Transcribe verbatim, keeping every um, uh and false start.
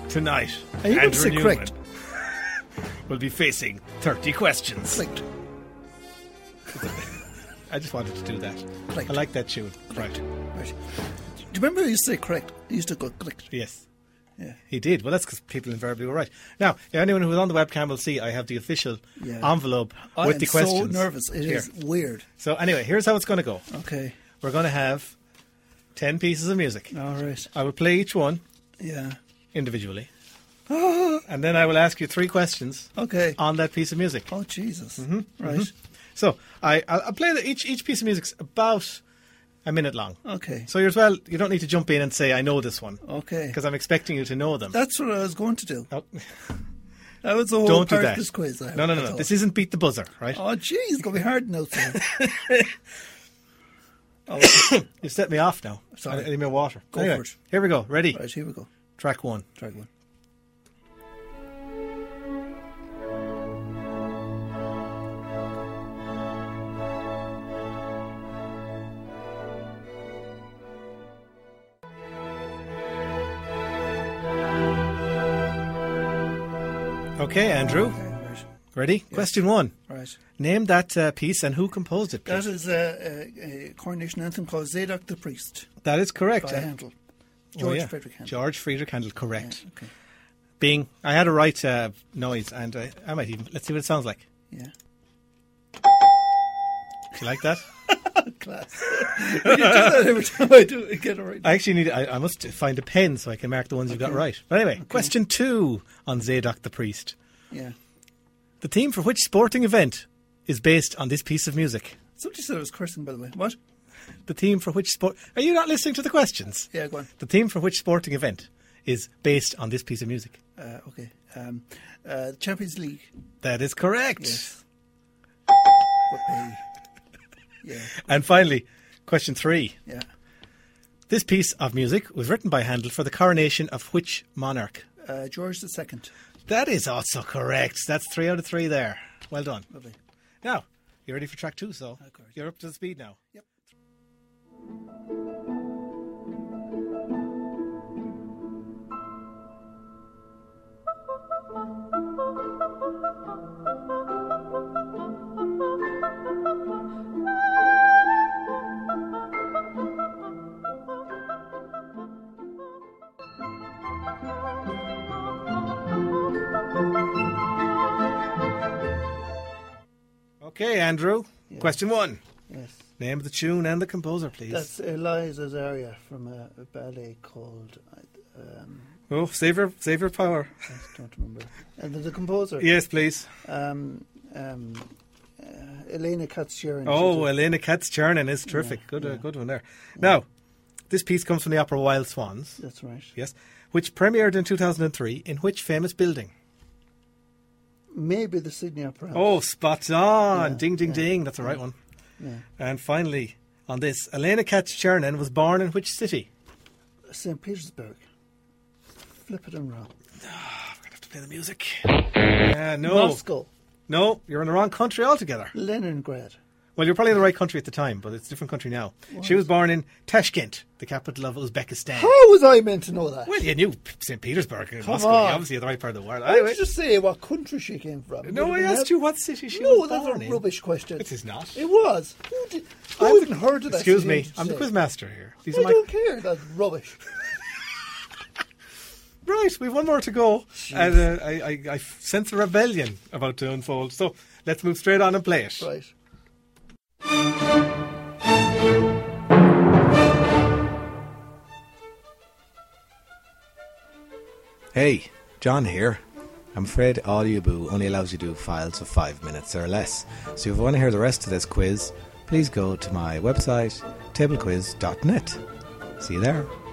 tonight, Are you going to Andrew say Newman correct? will be facing thirty questions. Correct. I just wanted to do that. Correct. I like that tune. Correct. Right. Right. Do you remember you used to say correct? You used to go correct. Yes. Yeah. He did. Well, that's because people invariably were right. Now, anyone who's on the webcam will see I have the official Yeah. envelope I with am the questions. so nervous. It Here. is weird. So anyway, here's how it's going to go. Okay. We're going to have ten pieces of music. All right. I will play each one Yeah. individually. And then I will ask you three questions Okay. on that piece of music. Oh, Jesus. Mm-hmm. Right. So I, I'll, I'll play the, each each piece of music's about a minute long. Okay. So you're as well. You don't need to jump in and say I know this one Okay. because I'm expecting you to know them. That's what I was going to do. Oh, That was the whole don't do part that. of this quiz. I no, no, no, I no. thought. This isn't beat the buzzer, right? Oh, jeez. It's going to be hard now. So. oh, You set me off now. Sorry. I, I need my water. Go Anyway, for it. Here we go. Ready? right, here we go. Track one. Try one. Okay, Andrew. Okay, right. Ready? Question one. Right. Name that uh, piece and who composed it, That please. is a, a, a coronation anthem called Zadok the Priest That is correct. by uh, Handel. oh, George yeah. Frederick Handel. George Friedrich Handel, correct. Yeah, okay. Bing. I had a right uh, noise, and I, I might even. Let's see what it sounds like. Yeah. Do you like that? Class. You do that every time I do it. Get it right. I actually need. I, I must find a pen so I can mark the ones you got Okay. right. But anyway, question two on Zadok the Priest. Yeah. The theme for which sporting event is based on this piece of music? Somebody said I was cursing, by the way. What? The theme for which sport? Are you not listening to the questions? Yeah, go on. The theme for which sporting event is based on this piece of music? Uh, okay. Um, uh, Champions League. That is correct. Yes. What a- yeah. And finally, question three. Yeah. This piece of music was written by Handel for the coronation of which monarch? Uh, George the Second. That is also correct. That's three out of three there. Well done. Lovely. Now, you ready for track two, so Of course. you're up to speed now. Yep. Okay, Andrew. Question one. Yes. Name the tune and the composer, please. That's Eliza's aria from a, a ballet called. Um, oh, save your, save your power. I don't remember. And the, the composer. Yes, please. Um, um, uh, Elena Katz-Sheeran. Oh, She's a- Elena Katz-Chernin is terrific. Yeah, good, uh, yeah. good one there. Now, this piece comes from the opera Wild Swans. That's right. Yes, which premiered in two thousand three in which famous building? Maybe the Sydney Opera House. Oh, spot on. Yeah, ding, ding, yeah, ding. That's the right one. Yeah. And finally, on this, Elena Katz-Chernin was born in which city? Saint Petersburg. Flip it and roll. I'm going to have to play the music. Uh, no. Moscow. No, you're in the wrong country altogether. Leningrad. Well, you're probably in the right country at the time, but it's a different country now. She was born in Tashkent, the capital of Uzbekistan. How was I meant to know that? Well, you knew Saint Petersburg and Come Moscow. on. You're obviously in the right part of the world. Why Anyway. did you just say what country she came from? No, I asked you what city she no, was that's born a in. rubbish question. It is not. It was. Who, did, who I'm even heard of that? Excuse she me, didn't I'm the say? quizmaster here. These I are my... don't care. That's rubbish. Right, we've one more to go. And uh, I, I, I sense a rebellion about to unfold. So let's move straight on and play it. Right. Hey, John here. I'm afraid Audioboo only allows you to do files of five minutes or less. So if you want to hear the rest of this quiz, please go to my website, table quiz dot net. See you there.